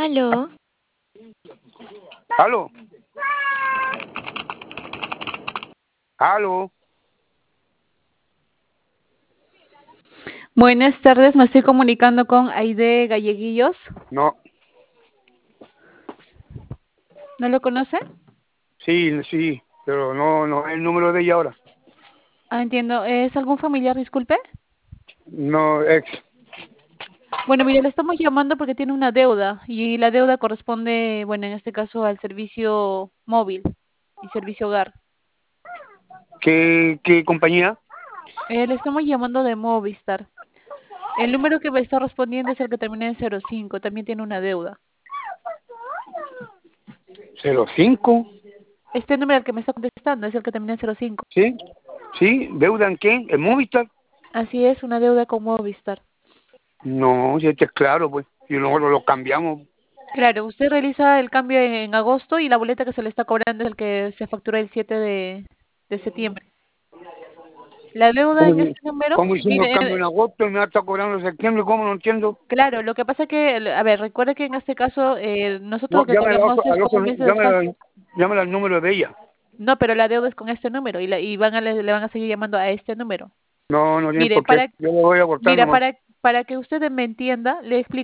Aló. Aló. Aló. Buenas tardes, me estoy comunicando con Aide Galleguillos. No. ¿No lo conoce? Sí, pero no es el número de ella ahora. Ah, entiendo. ¿Es algún familiar, disculpe? No, ex. Bueno, mire, le estamos llamando porque tiene una deuda y la deuda corresponde, bueno, en este caso al servicio móvil y servicio hogar. ¿Qué compañía? Le estamos llamando de Movistar. El número que me está respondiendo es el que termina en 05, también tiene una deuda. 05. Este número al que me está contestando es el que termina en 05. ¿Sí? ¿Sí? ¿Deuda en qué? ¿En Movistar? Así es, una deuda con Movistar. No, si este es claro, pues. Y nosotros lo cambiamos. Claro, usted realiza el cambio en agosto y la boleta que se le está cobrando es el que se factura el 7 de septiembre. La deuda ¿Cómo, en este número, cómo hicimos el mire, cambio en agosto y me va a estar cobrando en septiembre? ¿Cómo? No entiendo. claro, lo que pasa es que, a ver, recuerde que en este caso nosotros No, lo que cobramos es como un mes de descuento. llámela al número de ella. No, pero la deuda es con este número y le van a seguir llamando a este número. No tiene Mire, por qué. Yo lo voy a cortar mira, nomás. para que usted me entienda, le explico.